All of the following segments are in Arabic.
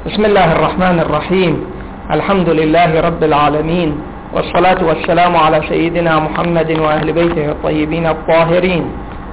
بسم الله الرحمن الرحيم. الحمد لله رب العالمين، والصلاة والسلام على سيدنا محمد وأهل بيته الطيبين الطاهرين،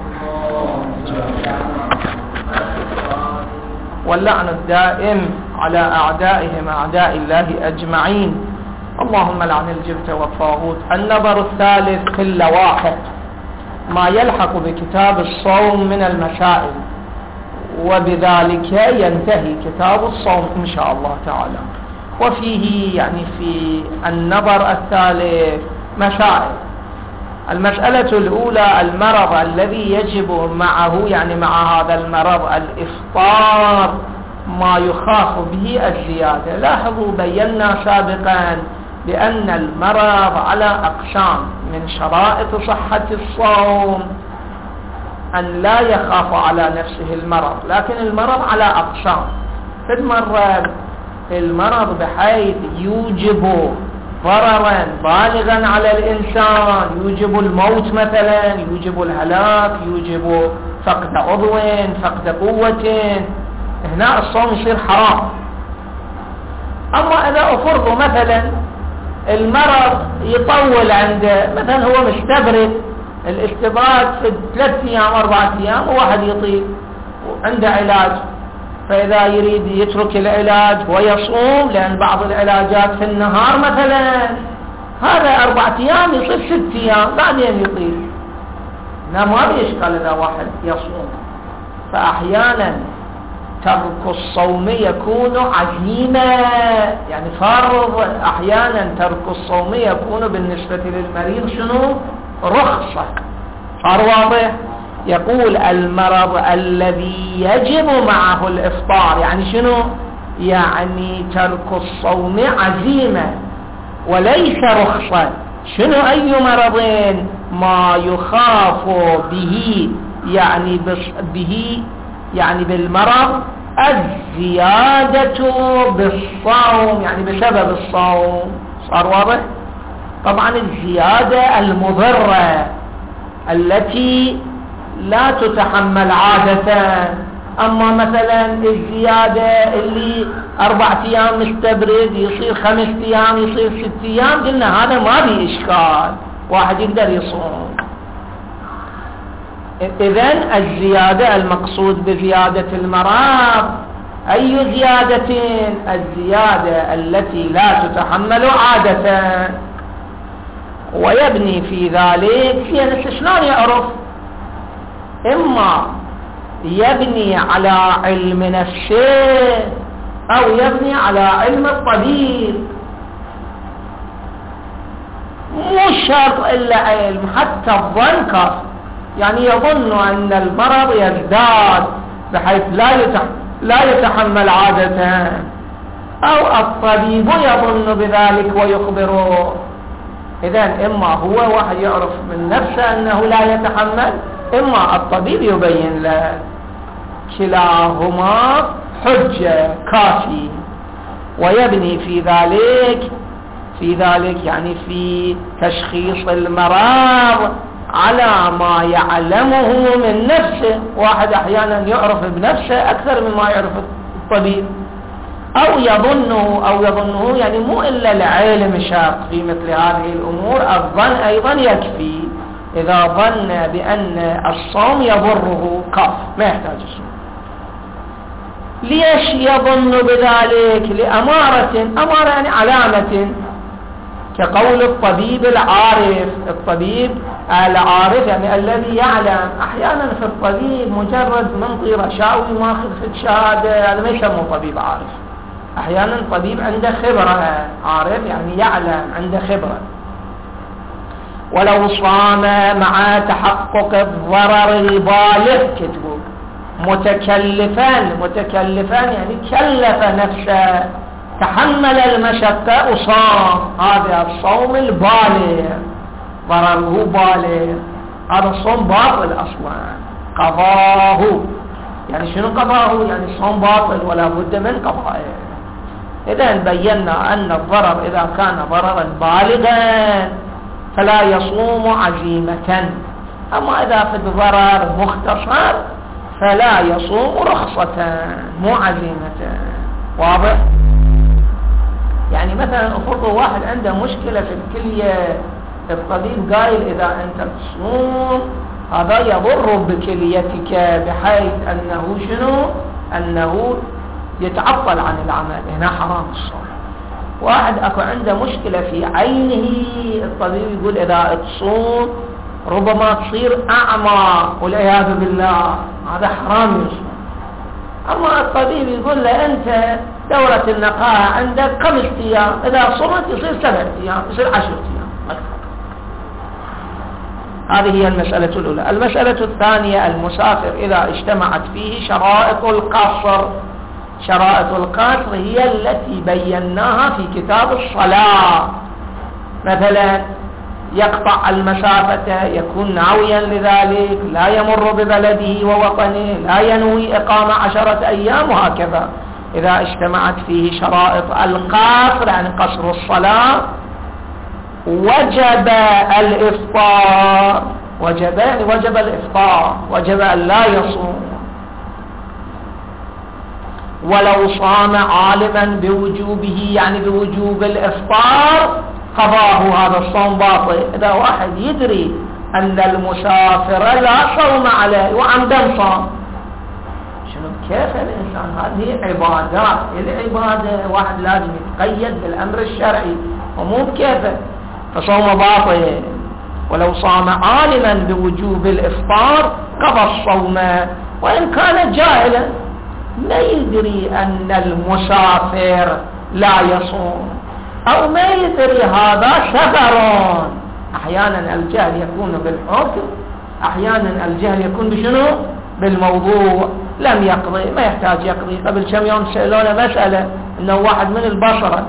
واللعن الدائم على أعدائهم أعداء الله أجمعين. اللهم لعن الجبت والطاغوت. النظر الثالث في اللواحق، ما يلحق بكتاب الصوم من المسائل، وبذلك ينتهي كتاب الصوم إن شاء الله تعالى. وفيه يعني في النظر الثالث مسائل. المسألة الأولى المرض الذي يجب معه، يعني مع هذا المرض الإفطار، ما يخاف به الزيادة. لاحظوا بينا سابقا بأن المرض على أقسام. من شرائط صحة الصوم أن لا يخاف على نفسه المرض، لكن المرض على أقسام. المرض بحيث يوجب ضررا بالغا على الإنسان، يوجب الموت مثلا، يوجب الهلاك، يوجب فقد عضو، فقد قوة، هنا الصوم يصير حرام. أما إذا أفرض مثلا المرض يطول عنده، مثلا هو مستبرد، الاستبراد في 3 أيام 4 أيام، وواحد يطيب عنده علاج، فإذا يريد يترك العلاج ويصوم، لأن بعض العلاجات في النهار مثلا، هذا 4 أيام يصير 6 أيام بعدين يطيب، لا ما بيشكل إذا واحد يصوم. فأحيانا ترك الصوم يكون عزيمة، يعني فرض. أحيانا ترك الصوم يكون بالنسبة للمريض شنو؟ رخصة. صار واضح؟ يقول المرض الذي يجب معه الإفطار، يعني شنو؟ يعني ترك الصوم عزيمة وليس رخصة. شنو أي مرضين؟ ما يخاف به، يعني بالمرض الزيادة بالصوم، يعني بسبب الصوم. صار واضح؟ طبعا الزيادة المضرة التي لا تتحمل عادة. أما مثلا الزيادة اللي 4 أيام مستبرد يصير 5 أيام، يصير 6 أيام، قلنا هذا ما به إشكال، واحد يقدر يصوم. إذن الزيادة المقصود بزيادة المرض أي زيادة؟ الزيادة التي لا تتحمل عادة. ويبني في ذلك، يعني شلون يعرف؟ إما يبني على علم نفسه أو يبني على علم الطبيب. مو شرط إلا علم، حتى الظن كافي. يعني يظن أن المرض يزداد بحيث لا يتحمل عادة، أو الطبيب يظن بذلك ويخبره. إذن إما هو واحد يعرف من نفسه أنه لا يتحمل، إما الطبيب يبين له. كلاهما حجة كافي. ويبني في ذلك يعني في تشخيص المرض على ما يعلمه من نفسه. واحد أحيانا يعرف بنفسه أكثر مما يعرف الطبيب، أو يظنه يعني مو إلا العلم شرط في مثل هذه الأمور، الظن أيضا يكفي. إذا ظن بأن الصوم يضره كاف، ما يحتاج الصوم. ليش يظن بذلك؟ أمارة يعني علامة، كقول الطبيب العارف. الطبيب العارف يعني الذي يعلم. أحيانا في الطبيب مجرد منطي رشاوي ماخذ في الشهادة، هذا ما يسمى طبيب عارف. أحيانا طبيب عنده خبرة، عارف يعني يعلم، عنده خبرة. ولو صام مع تحقق الضرر البالغ، كتبوا متكلفا يعني كلف نفسه، تحمل المشقة وصام، هذا الصوم البالغ، ضرره بالغ، هذا الصوم باطل أصلا. قضاه يعني شنو قضاه؟ يعني الصوم باطل ولا بد من قضائه. إذن بينا أن الضرر إذا كان ضررا بالغا فلا يصوم عزيمة. أما إذا في الضرر مختصر فلا يصوم رخصة مو عزيمة. واضح؟ يعني مثلا افرضوا واحد عنده مشكلة في الكلية، الطبيب قايل إذا أنت تصوم هذا يضر بكليتك بحيث أنه شنو؟ أنه يتعطل عن العمل، هنا حرام الصوم. واحد أكو عنده مشكلة في عينه، الطبيب يقول إذا تصوم ربما تصير أعمى والعياذ بالله، هذا حرام يصوم. أما الطبيب يقول له أنت دورة النقاهة عندك 5 أيام، إذا صمت يصير 7 أيام، يصير 10 أيام أكثر. هذه هي المسألة الأولى. المسألة الثانية، المسافر إذا اجتمعت فيه شرائط القصر. شرائط القصر هي التي بيناها في كتاب الصلاة. مثلا يقطع المسافة، يكون ناويا لذلك، لا يمر ببلده ووطنه، لا ينوي إقامة 10 أيام، وهكذا. إذا اجتمعت فيه شرائط القصر يعني قصر الصلاة وجب الإفطار. وجب يعني وجب الإفطار، وجب أن لا يصوم. ولو صام عالما بوجوبه يعني بوجوب الإفطار قضاه، هذا الصوم باطل. إذا واحد يدري أن المسافر لا صوم عليه وعمدا صام، شنو كيف الإنسان؟ هذه عبادات، العبادة واحد لازم يتقيد بالأمر الشرعي ومو بكيفه، فصوم باطل. ولو صام عالما بوجوب الإفطار قضى الصوم، وإن كان جاهلا ما يدري أن المسافر لا يصوم، أو ما يدري هذا سفر. أحيانا الجهل يكون بالحكم، أحيانا الجهل يكون بشنو؟ بالموضوع. لم يقضي، ما يحتاج يقضي. قبل كم يوم سألونا مسألة أنه واحد من البصرة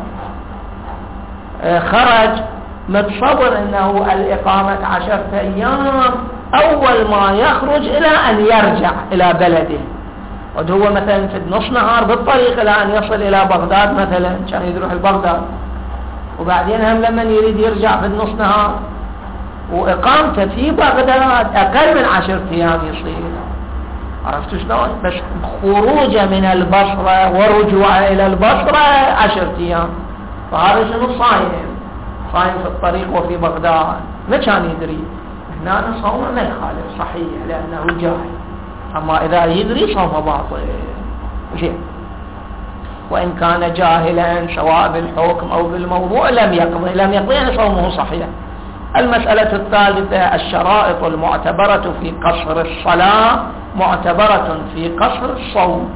خرج متصور أنه الإقامة 10 أيام، أول ما يخرج إلى أن يرجع إلى بلده، وهو مثلا في نص نهار بالطريق إلى أن يصل إلى بغداد مثلا، كان يروح البغداد، وبعدين هم لما يريد يرجع في النص نهار، وإقامته في بغداد أقل من 10 أيام يصير. عرفتوا شلون؟ بس خروجه من البصرة ورجوعه إلى البصرة 10 أيام، فهذا شنو؟ صايم في الطريق وفي بغداد، ما كان يدري. هنا صومه ما يخالف صحيح لأنه جاهل. أما إذا يدري صومه باطل. زين. وإن كان جاهلا سواء بالحكم أو بالموضوع لم يقضي يعني صومه صحيح. المسألة الثالثة، الشرائط المعتبرة في قصر الصلاة معتبرة في قصر الصوم.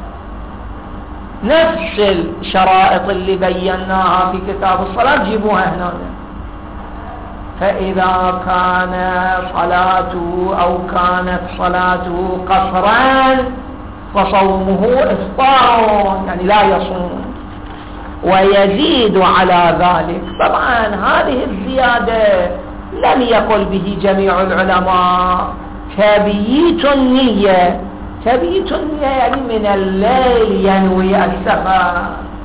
نفس الشرائط اللي بيناها في كتاب الصلاة جيبوها هنا. فإذا كان صلاته أو كانت صلاته قصرا فصومه إفطار، يعني لا يصوم، ويزيد على ذلك. طبعا هذه الزيادة لم يقل به جميع العلماء. تبييت النية، تبييت النية يعني من الليل ينوي السفر،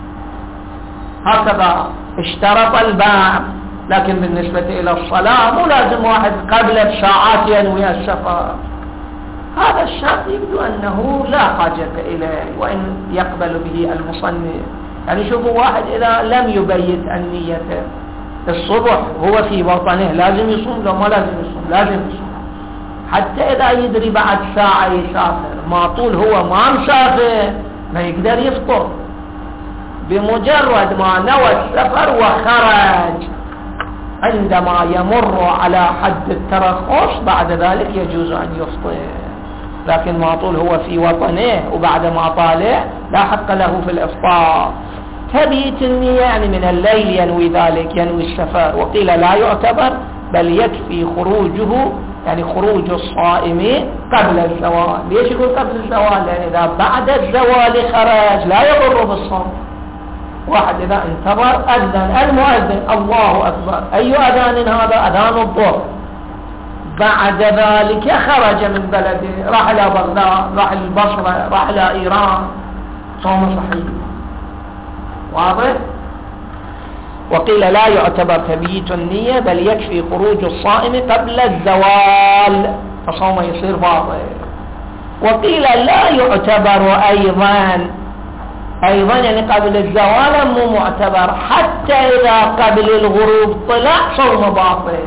هكذا اشترط الباب. لكن بالنسبة إلى الصلاة مو لازم واحد قبل بساعات ينوي السفر. هذا الشرط يبدو أنه لا حاجة إليه، وإن يقبل به المصنف. يعني شوفوا، واحد إذا لم يبيت النية الصبح هو في وطنه لازم يصوم؟ لو ما لازم يصوم؟ لازم يصوم. حتى إذا يدري بعد ساعة يسافر، ما طول هو ما مسافر ما يقدر يفطر. بمجرد ما نوى السفر وخرج، عندما يمر على حد الترخص بعد ذلك يجوز أن يفطر. لكن ما طول هو في وطنه وبعد ما طالع لا حق له في الإفطار. تبيت النية يعني من الليل ينوي ذلك، ينوي السفر. وقيل لا يعتبر، بل يكفي خروجه، يعني خروج الصائم قبل الزوال. ليش يقول قبل الزوال؟ لأن إذا بعد الزوال خرج لا يضر بالصوم. واحد إذا انتظر أذن المؤذن الله أكبر، أي أذان هذا؟ أذان الظهر. بعد ذلك خرج من بلده، راح إلى بغداد، راح إلى البصرة، راح إلى إيران، صوم صحيح. واضح؟ وقيل لا يعتبر تبييت النية، بل يكفي خروج الصائم قبل الزوال فصومه يصير باطل. وقيل لا يعتبر أيضا أيضا يعني قبل الزوال مو معتبر، حتى إذا قبل الغروب طلع صوم باطل.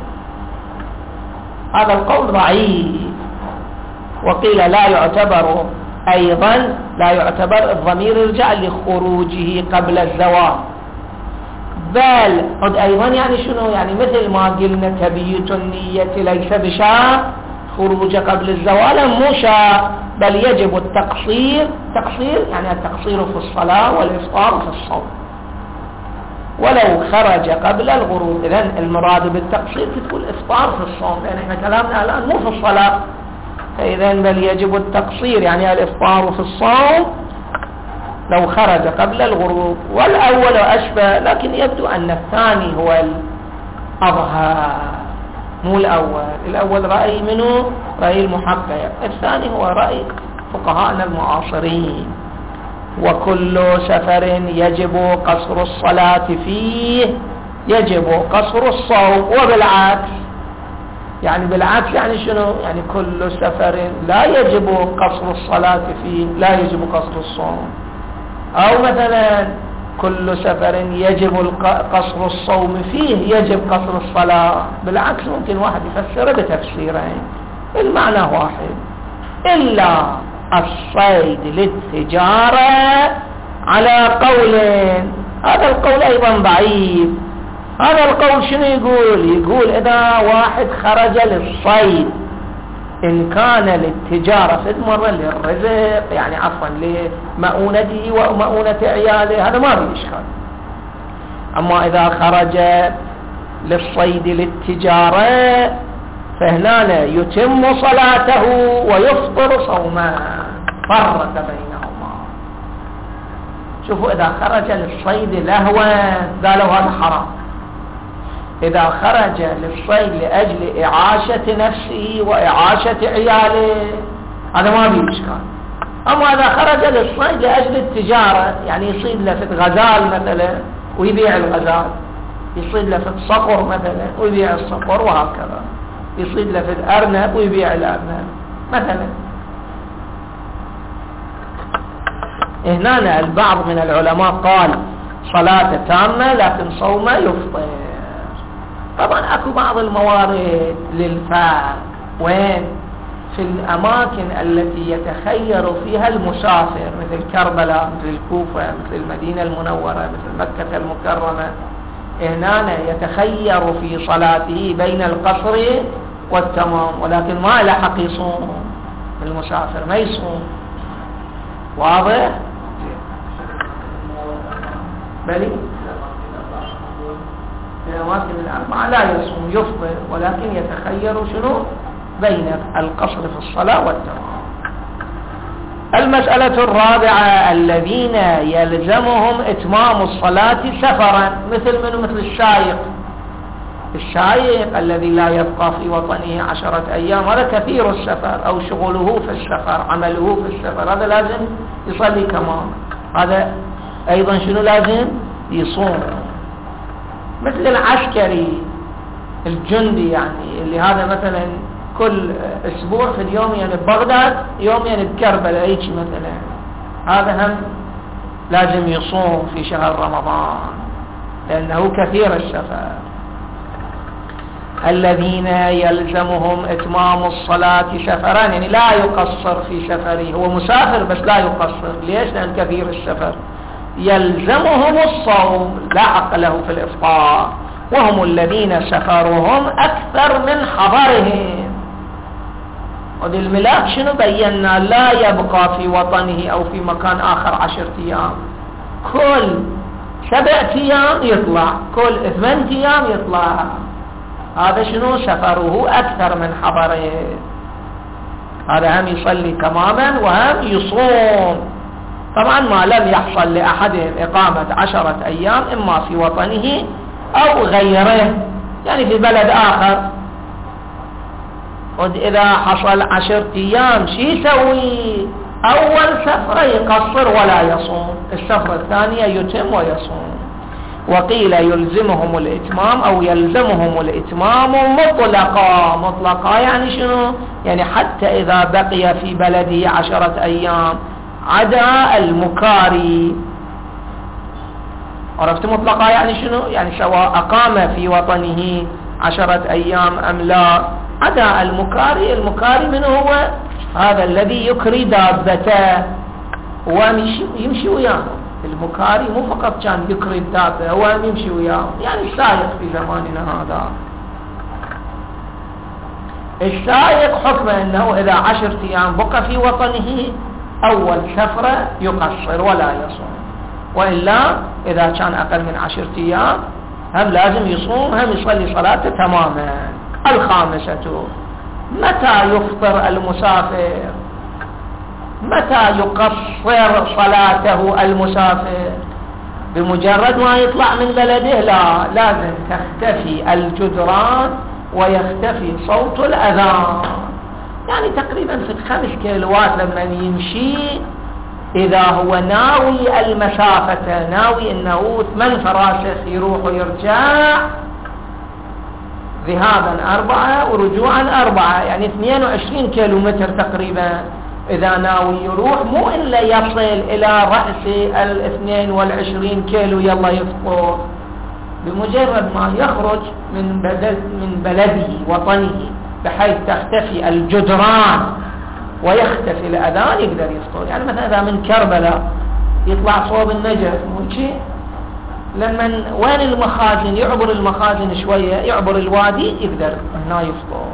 هذا القول ضعيف. وقيل لا يعتبر، أيضا لا يعتبر الضمير يرجع لخروجه قبل الزوال، بل قد أيضا يعني شنو، يعني مثل ما قلنا تبيت النية ليس بشرط، خروج قبل الزوال مو شرط، بل يجب التقصير. تقصير يعني التقصير في الصلاة والإفطار في الصوم ولو خرج قبل الغروب. إذن المراد بالتقصير تقول الإفطار في الصوم، لأن احنا كلامنا الآن مو في الصلاة. فإذن بل يجب التقصير يعني الإفطار في الصوم لو خرج قبل الغروب. والأول أشبه، لكن يبدو أن الثاني هو الأظهر مو الأول. الأول رأي منه رأي المحقق، الثاني هو رأي فقهاءنا المعاصرين. وكل سفر يجب قصر الصلاة فيه يجب قصر الصوم، وبالعكس يعني بالعكس يعني شنو، يعني كل سفر لا يجب قصر الصلاة فيه لا يجب قصر الصوم، أو مثلا كل سفر يجب قصر الصوم فيه يجب قصر الصلاة. بالعكس ممكن واحد يفسر بتفسيرين المعنى واحد، إلا الصيد للتجارة على قولين. هذا القول أيضا ضعيف. هذا القول شنو يقول إذا واحد خرج للصيد إن كان للتجارة في مرة للرزق، يعني عفوا لمؤونته ومؤونة عياله، هذا ما في إشكال. أما إذا خرج للصيد للتجارة فهنا يتم صلاته ويفطر صوما، فرق بينهما. شوفوا إذا خرج للصيد لهوا قالوا هذا حرام، إذا خرج للصيد لأجل إعاشة نفسه وإعاشة عياله هذا ما فيه إشكال. أما إذا خرج للصيد لأجل التجارة، يعني يصيد لفت غزال مثلا ويبيع الغزال، يصيد لفت صقر مثلا ويبيع الصقر، وهكذا يصيد لفت أرنب ويبيع الأرنب مثلا. هنا البعض من العلماء قال صلاة تامة لكن صوم يفطر. طبعا اكو بعض الموارد للفرق، وين؟ في الاماكن التي يتخير فيها المسافر مثل كربلاء مثل الكوفة مثل المدينة المنورة مثل مكة المكرمة، هنا يتخير في صلاته بين القصر والتمام، ولكن ما لحق يصوم المسافر، ما يصوم. واضح؟ بلي في الأماكن الأربعة لا يصوم يفطر، ولكن يتخير شنو بين القصر في الصلاة والتمام. المسألة الرابعة الذين يلزمهم إتمام الصلاة سفرا، مثل الشايق. الشايق الذي لا يبقى في وطنه 10 أيام، هذا كثير السفر أو شغله في السفر عمله في السفر، هذا لازم يصلي كمان. هذا أيضا شنو لازم يصوم. مثل العسكري الجندي، يعني اللي هذا مثلا كل اسبوع في اليوم يعني ببغداد يوم يعني بكربلاء هيك مثلا، هذا هم لازم يصوم في شهر رمضان لأنه كثير السفر. الذين يلزمهم إتمام الصلاة سفرا، يعني لا يقصر في سفره، هو مسافر بس لا يقصر. ليش؟ لأن كثير السفر. يلزمهم الصوم لا حق له في الإفطار، وهم الذين سفرهم أكثر من حضرهم. وذي الملاك شنو بينا؟ لا يبقى في وطنه أو في مكان آخر 10 أيام، كل 7 أيام يطلع، كل 8 أيام يطلع. هذا شنو؟ سفره أكثر من حضره. هذا هم يصلي تماما وهم يصوم. طبعا ما لم يحصل لأحدهم إقامة 10 أيام إما في وطنه أو غيره، يعني في بلد آخر. وإذا حصل 10 أيام شي يسوي؟ أول سفرة يقصر ولا يصوم، السفرة الثانية يتم ويصوم. وقيل يلزمهم الإتمام أو يلزمهم الإتمام مطلقا يعني شنو؟ يعني حتى إذا بقي في بلده 10 أيام عدا المكاري. عرفت مطلقة يعني شنو؟ يعني سواء أقام في وطنه 10 أيام أم لا، عدا المكاري. المكاري من هو؟ هذا الذي يكري دابته ويمشي وياه. المكاري مو فقط كان يكري الدابة، هو يمشي وياه، يعني السائق في زماننا هذا. السائق حكمه أنه إذا 10 أيام بقى في وطنه أول سفرة يقصر ولا يصوم، وإلا إذا كان أقل من 10 أيام هم لازم يصوم، هم يصلي صلاته تماما. الخامسة: متى يفطر المسافر؟ متى يقصر صلاته المسافر؟ بمجرد ما يطلع من بلده؟ لا، لازم تختفي الجدران ويختفي صوت الأذان. يعني تقريبا في 5 كيلوات لما يمشي، إذا هو ناوي المسافة، ناوي أنه 8 فراسخ يروح ويرجع، ذهابا 4 ورجوعا 4، يعني 22 كيلومتر تقريبا. إذا ناوي يروح مو إلا يصل إلى رأس 22 كيلو يلا يفطر، بمجرد ما يخرج من بلده وطنه بحيث تختفي الجدران ويختفي الأذان يقدر يفطر. يعني مثلا إذا من كربلاء يطلع صوب النجف ممكن لما وين المخازن، يعبر المخازن شوية، يعبر الوادي، يقدر هنا يفطر.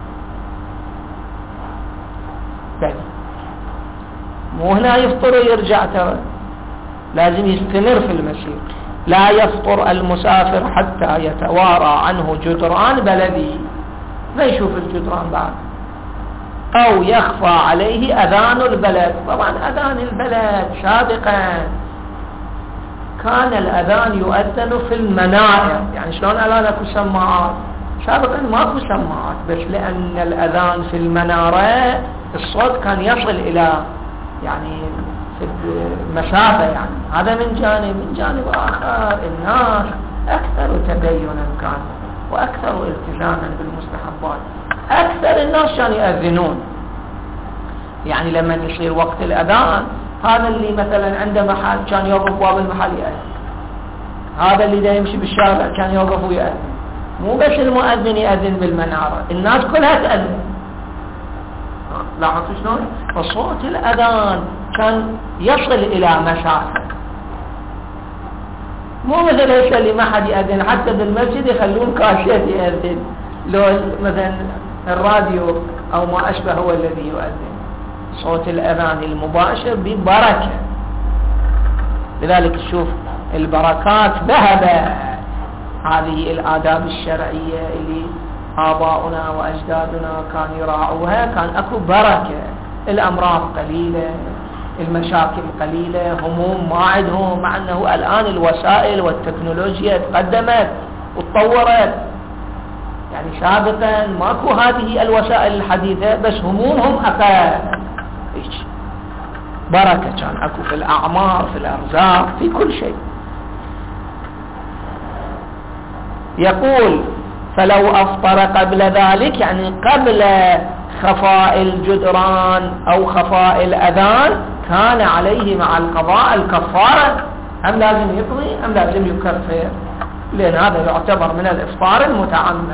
مو هنا يفطر ويرجع، ترى لازم يستمر في المسير. لا يفطر المسافر حتى يتوارى عنه جدران بلدي، ما يشوف الجدران بعد، أو يخفى عليه أذان البلد. طبعا أذان البلد سابقا كان الأذان يؤذن في المنائر، يعني شلون الآن اكو سماعات؟ سابقا ماكو سماعات، بس لأن الأذان في المنارة الصوت كان يصل إلى يعني في المسافة. يعني هذا من جانب. من جانب آخر الناس أكثر تدينا كان وأكثر التزاما بالمستحبات. أكثر الناس كانوا يأذنون، يعني لما يصير وقت الأذان هذا اللي مثلا عنده محل كان يوقف باب المحل يأذن، هذا اللي دا يمشي بالشارع كان يوقف ويأذن. مو بس المؤذن يأذن بالمنارة، الناس كلها تأذن. لاحظتوا شلون؟ فصوت الأذان كان يصل إلى مسافة، مو مثل هسه اللي ما حد يأذن، حتى بالمسجد يخلون كاشيات يأذن، لو مثلا الراديو أو ما أشبه هو الذي يؤذن. صوت الأذان المباشر ببركة، لذلك تشوف البركات ذهب. هذه الآداب الشرعية اللي آباؤنا وأجدادنا كانوا يراعوها، كان أكو بركة. الأمراض قليلة، المشاكل قليلة، هموم ما عندهم، مع أنه الآن الوسائل والتكنولوجيا تقدمت وتطورت. يعني سابقا ماكو هذه الوسائل الحديثة، بس همومهم أقل. بركة كان أكو في الأعمار، في الأرزاق، في كل شيء. يقول: فلو أفطر قبل ذلك، يعني قبل خفاء الجدران أو خفاء الأذان، كان عليه مع القضاء الكفارة. أم لازم يقضي أم لازم يكفر؟ لأن هذا يعتبر من الإفطار المتعمد.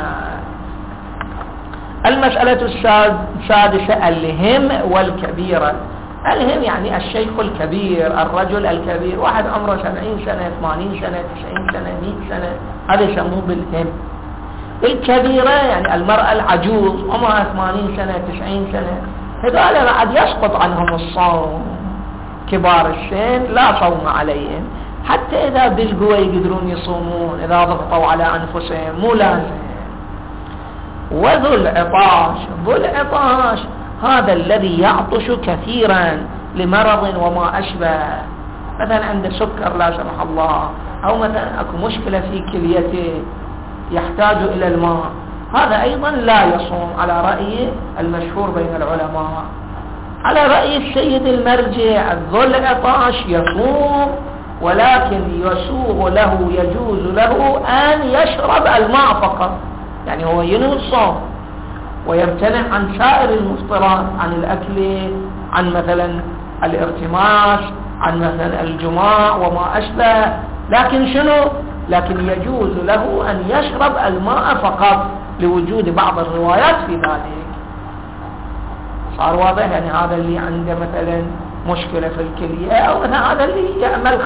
المسألة السادسة: الهم والكبيرة. الهم يعني الشيخ الكبير، الرجل الكبير، واحد عمره 70 سنة 80 سنة 90 سنة 100 سنة، هذا يسموه بالهم. الكبيرة يعني المرأة العجوز عمرها 80 سنة 90 سنة، هذول بعد يسقط عنهم الصوم. كبار السن لا صوم عليهم، حتى إذا بالقوة يقدرون يصومون، إذا ضغطوا على أنفسهم مو لازم. وذو العطاش، ذو العطاش هذا الذي يعطش كثيرا لمرض وما أشبه، مثلا عنده سكر لا سمح الله، أو مثلا أكو مشكلة في كليته يحتاج إلى الماء، هذا أيضا لا يصوم على رأي المشهور بين العلماء. على رأي السيد المرجع ذو العطاش يصوم، ولكن يسوغ له، يجوز له أن يشرب الماء فقط، يعني هو ينوي الصوم ويمتنع عن سائر المفطرات، عن الأكل، عن مثلا الارتماس، عن مثلا الجماع وما أشبه. لكن شنو؟ لكن يجوز له أن يشرب الماء فقط لوجود بعض الروايات في ذلك. صار واضح؟ يعني هذا اللي عنده مثلا مشكلة في الكلية، أو مثلا هذا اللي يعمل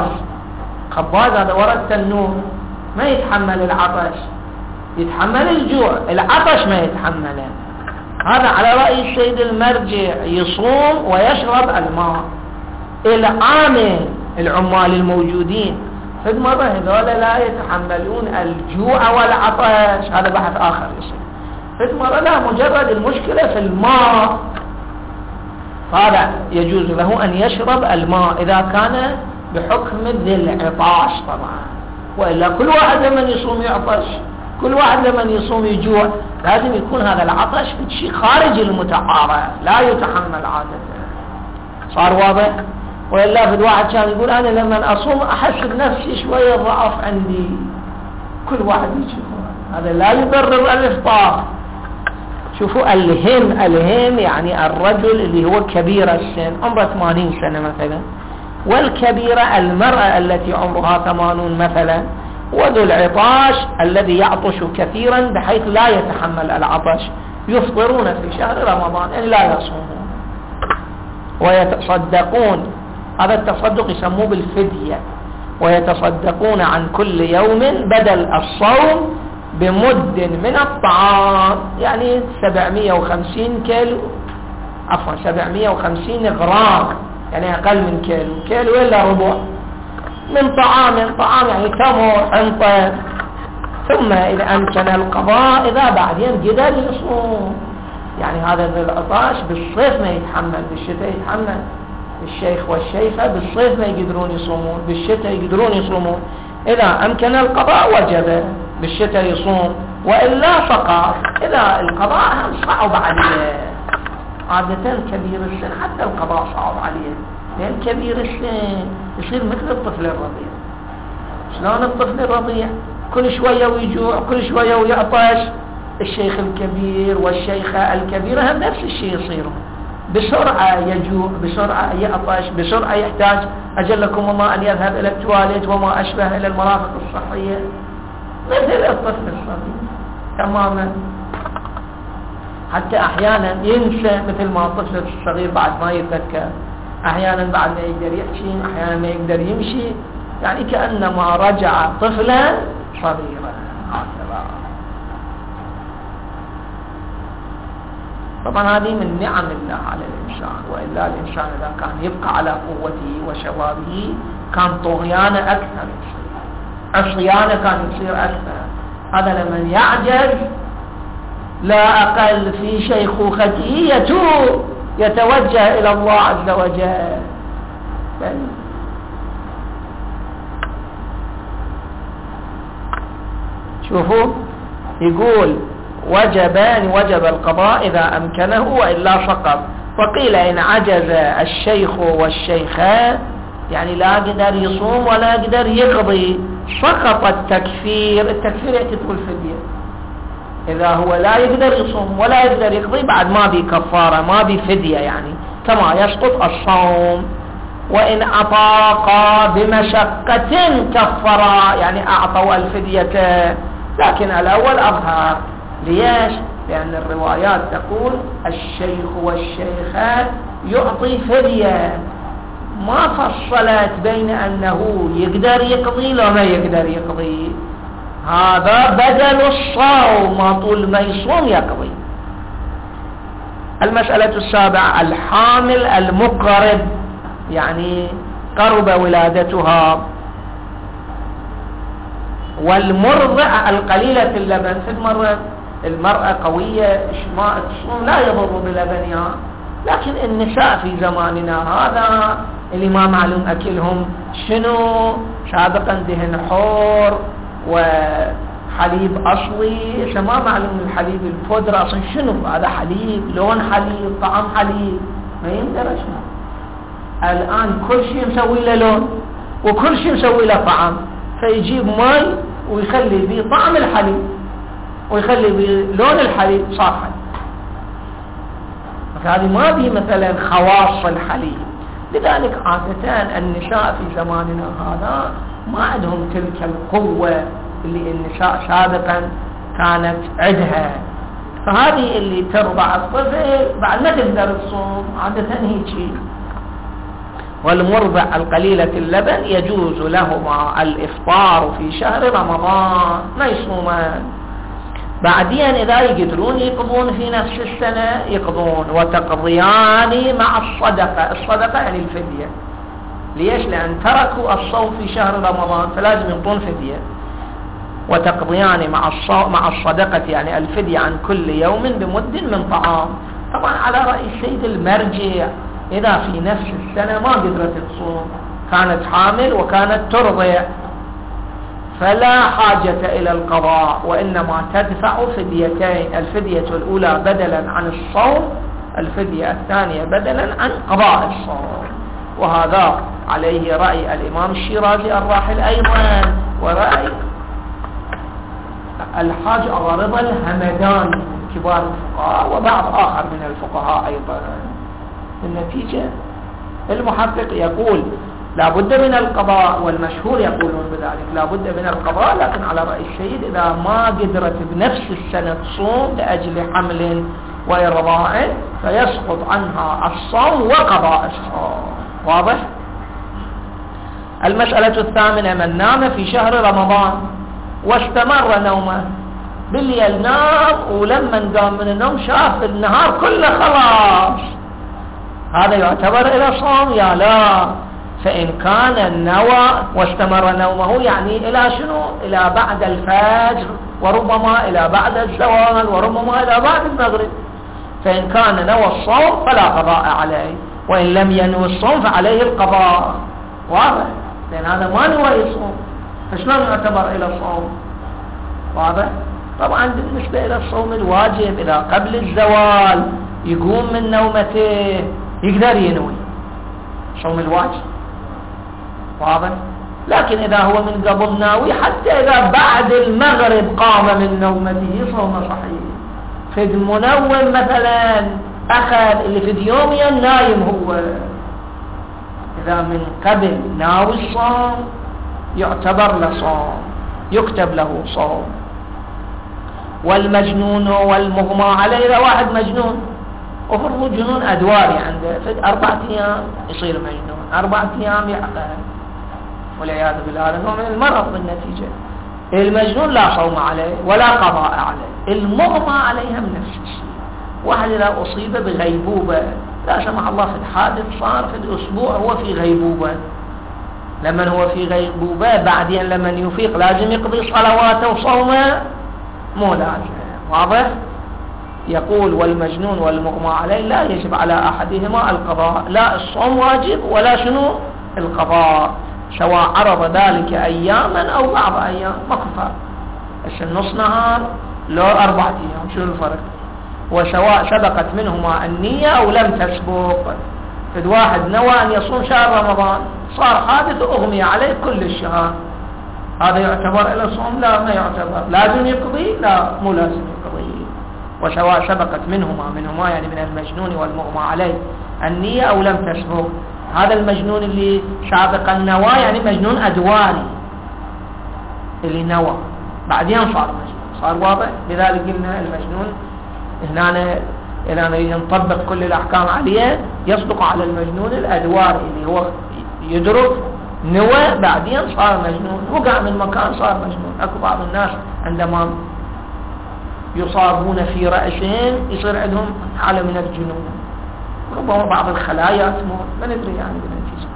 خباز هذا وراء التنور ما يتحمل العطش، يتحمل الجوع، العطش ما يتحمله. هذا على رأي السيد المرجع يصوم ويشرب الماء. العامل العمال الموجودين في المرة هذول لا يتحملون الجوع والعطش، هذا بحث آخر يصير. في المرة لا، مجرد المشكلة في الماء، هذا يجوز له أن يشرب الماء إذا كان بحكم ذي العطاش طبعا. وإلا كل واحد لمن يصوم يعطش، كل واحد لمن يصوم يجوع، لازم يكون هذا العطش في شيء خارج المتعارف لا يتحمل عادة. صار واضح؟ وإلا في واحد كان يقول أنا لما أصوم أحس بنفسي شوية ضعف عندي، كل واحد يشوفه، هذا لا يبرر الإفطار. شوفوا الهم يعني الرجل اللي هو كبير السن عمره 80 سنة مثلا، والكبيرة المرأة التي عمرها 80 مثلا، وذو العطاش الذي يعطش كثيرا بحيث لا يتحمل العطش، يفطرون في شهر رمضان إن لا يصومون ويتصدقون. هذا التصدق يسموه بالفدية، ويتصدقون عن كل يوم بدل الصوم بمد من الطعام، يعني 750 كيلو، عفوا 750 غرام، يعني أقل من كيلو إلا ربع من طعام يعني تمر حنطة. ثم إذا أمكن القضاء إذا بعدين قدر يصوم، يعني هذا ذو العطاش بالصيف ما يتحمل، بالشتاء يتحمل. الشيخ والشيخة بالصيف ما يقدرون يصومون، بالشتاء يقدرون يصومون. إذا أمكن القضاء وجب بالشتاء يصوم، وإلا فقط. إذا القضاء صعب عليه، عادة كبير السن حتى القضاء صعب عليه، لأن كبير السن يصير مثل الطفل الرضيع. شلون الطفل الرضيع؟ كل شوية ويجوع، كل شوية ويعطش. الشيخ الكبير والشيخة الكبيرة هم نفس الشيء يصيرون، بسرعة يجوع، بسرعة يعطش، بسرعة يحتاج أجلكم الله أن يذهب إلى التواليت وما أشبه إلى المرافق الصحية، مثل الطفل الصغير تماما. حتى أحيانا ينسى، مثل ما الطفل الصغير بعد ما يتذكر، أحيانا بعد ما يقدر يحكي، أحيانا ما يقدر يمشي، يعني كأنما رجع طفلا صغيرا. طبعا هذه من نعم الله على الإنسان، وإلا الإنسان إذا كان يبقى على قوته وشبابه كان طغيانه أكثر يصير، عصيانه كان يصير أكثر. هذا لمن يعجز لا أقل في شيخوخته يتوب، يتوجه إلى الله عز وجل. شوفوا يقول وجب القضاء إذا أمكنه وإلا سقط. وقيل إن عجز الشيخ والشيخة، يعني لا قدر يصوم ولا قدر يقضي، سقط التكفير. التكفير يعتبر الفدية. إذا هو لا يقدر يصوم ولا يقدر يقضي بعد ما بي كفارة، ما بي فدية، يعني كما يسقط الصوم. وإن أطاقا بمشقة كفرا، يعني أعطوا الفدية. لكن الأول أظهر. ليش؟ لأن الروايات تقول الشيخ والشيخة يعطي فدية، ما فصلت بين أنه يقدر يقضي لو ما يقدر يقضي. هذا بدل الصوم، ما طول ما يصوم يقضي. المسألة السابعة الحامل المقرب، يعني قرب ولادتها، والمرضع القليلة اللبن. في المرأة قوية ما تصوم لا يضر بلبنها، لكن النساء في زماننا هذا اللي ما معلوم أكلهم شنو، سابقا دهن حور وحليب أصلي، ما معلوم الحليب الفودرة أصلا شنو، هذا حليب، لون حليب، طعم حليب، ما يندرج. الآن كل شيء مسوي له لون وكل شيء مسوي له طعم، فيجيب ماء ويخلي به طعم الحليب ويخلي به لون الحليب، صار حليب. فهذه ما به مثلا خواص الحليب، لذلك عادة النساء في زماننا هذا ما عندهم تلك القوة اللي النساء سابقا كانت عندها، فهذه اللي ترضع الطفل بعد ما تقدر تصوم عادة هيك. والمرضع القليلة اللبن يجوز لهما الإفطار في شهر رمضان ما يصومان، بعدين إذا يقدرون يقضون في نفس السنة يقضون. وتقضيان مع الصدقة، الصدقة يعني الفدية. ليش؟ لأن تركوا الصوم في شهر رمضان فلازم ينطون فدية. وتقضيان مع الصدقة يعني الفدية عن كل يوم بمد من طعام. طبعا على رأي السيد المرجع إذا في نفس السنة ما قدرت تصوم، كانت حامل وكانت ترضع، فلا حاجة إلى القضاء، وإنما تدفع فديتين، الفدية الأولى بدلا عن الصوم، الفدية الثانية بدلا عن قضاء الصوم. وهذا عليه رأي الإمام الشيرازي الراحل أيضا، ورأي الحاج رضا الهمداني كبار الفقهاء وبعض آخر من الفقهاء أيضا. النتيجة المحقق يقول لا بد من القضاء، والمشهور يقولون بذلك لا بد من القضاء، لكن على رأي السيد إذا ما قدرت بنفس السنة تصوم لأجل حمل وإرضاع فيسقط عنها الصوم وقضاء الصوم. واضح؟ المسألة الثامنة: من نام في شهر رمضان واستمر نومه، بالليل نام ولما قام من النوم شاف النهار كله خلاص، هذا يعتبر إلى صوم يا لا؟ فإن كان النوى واستمر نومه يعني إلى شنو؟ إلى بعد الفجر، وربما إلى بعد الزوال، وربما إلى بعد المغرب. فإن كان نوى الصوم فلا قضاء عليه، وإن لم ينوي الصوم فعليه القضاء. واضح؟ لأن هذا ما نوى يصوم، فشلون يعتبر إلى الصوم؟ واضح؟ طبعا بالنسبة إلى الصوم الواجب إذا قبل الزوال يقوم من نومته يقدر ينوي صوم الواجب. واضح؟ لكن إذا هو من قبل ناوي حتى إذا بعد المغرب قام من نومته صوم صحيح. فد منوم مثلا أخذ اللي في يوميا نايم هو، إذا من قبل ناوي الصوم يعتبر له صوم، يكتب له صوم. والمجنون والمغمى عليه، إذا واحد مجنون وفرض جنون أدواري عنده في 4 أيام يصير مجنون، 4 أيام يعقل والعياذ بالله، هذا نوع من المرض بالنتيجة. المجنون لا صوم عليه ولا قضاء عليه. المغمى عليها من نفس الشيء، واحد إذا أصيب بغيبوبة لا سمح الله في الحادث صار في الأسبوع هو في غيبوبة، لما هو في غيبوبة بعدين لما يفيق لازم يقضي صلواته وصومه مو لازم. واضح؟ يقول والمجنون والمغمى عليه لا يجب على أحدهما القضاء، لا الصوم واجب ولا شنو القضاء، سواء عرض ذلك أياما أو بعض أيام مكفى، نص نهار لو 4 أيام شو الفرق؟ وسواء سبقت منهما النية أو لم تسبق. فد واحد نوى أن يصوم شهر رمضان صار حادث أغمي عليه كل الشهر، هذا يعتبر إلى صوم؟ لا ما يعتبر. لازم يقضي؟ لا مو لازم يقضي. وسواء سبقت منهما يعني من المجنون والمغمى عليه النية أو لم تسبق. هذا المجنون اللي سابق النوى يعني مجنون أدواري اللي نوى بعدين صار مجنون، صار واضح؟ لذلك قلنا المجنون هنا إذا نريد نطبق كل الأحكام عليه يصدق على المجنون الأدواري اللي هو يدرك نوى بعدين صار مجنون، وقع من مكان صار مجنون. أكو بعض الناس عندما يصابون في رأسهم يصير عندهم حالة من الجنون، ربما بعض الخلايا تموت ما ندري يعني بالنتيجة.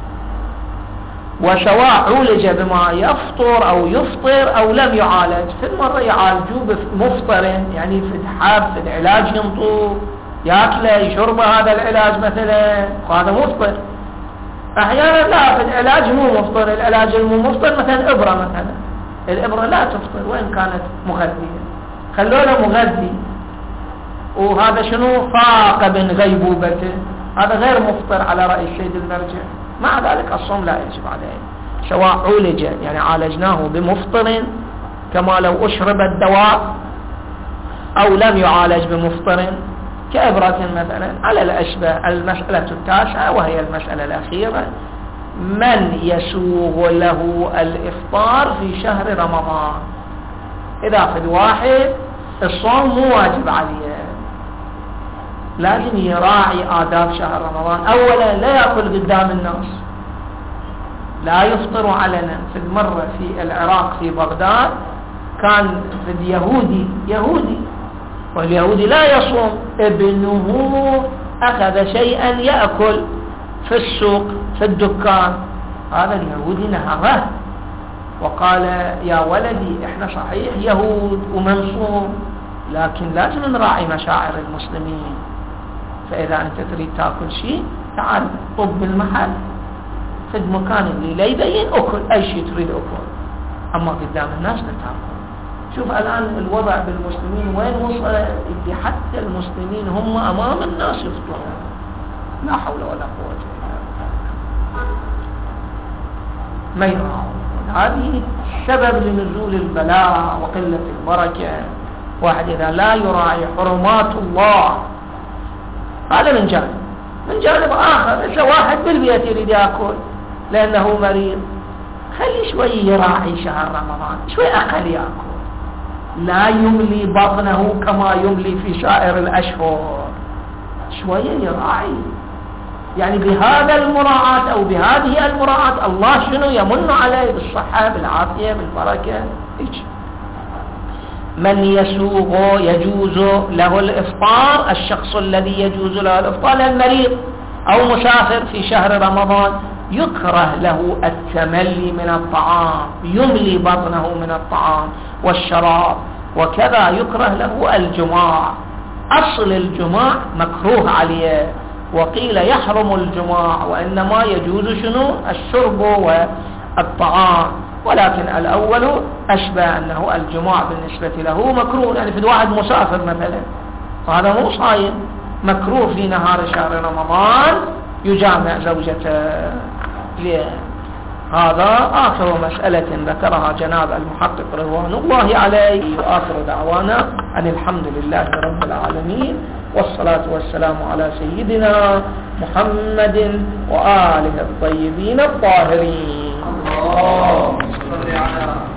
وسواء عولج بما يفطر أو يفطر أو لم يعالج، في المرة يعالجوه بمفطر يعني في حاب في العلاج ينطوه ياكله يشربه هذا العلاج مثلا، وهذا مفطر. أحيانا لا في العلاج مو مفطر، العلاج المو مفطر مثلا إبرة مثلا، الإبرة لا تفطر وإن كانت مغذية، خلونا مغذي وهذا شنو فاق من غيبوبته، هذا غير مفطر على رأي السيد المرجع. مع ذلك الصوم لا يجب عليه، سواء عولج يعني عالجناه بمفطر كما لو أشرب الدواء أو لم يعالج بمفطر كإبرة مثلا على الأشبه. المسألة 9 وهي المسألة الأخيرة: من يسوغ له الإفطار في شهر رمضان؟ إذا في الواحد الصوم مو واجب عليه، لازم يراعي آداب شهر رمضان. أولا لا يأكل قدام الناس، لا يفطر علنا. في المرة في العراق في بغداد كان في يهودي واليهودي لا يصوم، ابنه أخذ شيئا يأكل في السوق في الدكان، هذا اليهودي نهره وقال: يا ولدي احنا صحيح يهود ومنصوم، لكن لازم نراعي مشاعر المسلمين، فإذا أنت تريد تأكل شيء تعال طب المحل في المكان اللي لا يبين أكل أي شيء تريد أكل، أما قدام الناس لا تأكل. شوف الآن الوضع بالمسلمين وين وصل، اللي حتى المسلمين هم أمام الناس يفطرون، لا حول ولا قوة إلا بالله. ما يراعون. هذه سبب لنزول البلاء وقلة البركة. واحد إذا لا يراعي حرمات الله، هذا من جانب. من جانب آخر إذا واحد بالبيت يريد يأكل لأنه مريض، خلي شوي يراعي شهر رمضان، شوي أقل يأكل، لا يملي بطنه كما يملي في سائر الأشهر، شوية يراعي. يعني بهذا المراعاة أو بهذه المراعاة الله شنو يمن عليه بالصحة بالعافية بالبركة. من يسوغ يجوز له الإفطار، الشخص الذي يجوز له الإفطار للمريض أو مسافر في شهر رمضان، يكره له التملي من الطعام، يملي بطنه من الطعام والشراب، وكذا يكره له الجماع. أصل الجماع مكروه عليه، وقيل يحرم الجماع وإنما يجوز شنو الشرب والطعام، ولكن الأول أشبه أنه الجماع بالنسبة له مكروه. يعني في واحد مسافر مثلا فهذا مو صايم، مكروه في نهار شهر رمضان يجامع زوجته. هذا آخر مسألة ذكرها جناب المحقق رضوان الله عليه. وآخر دعوانا أن الحمد لله رب العالمين، والصلاة والسلام على سيدنا محمد وآله الطيبين الطاهرين.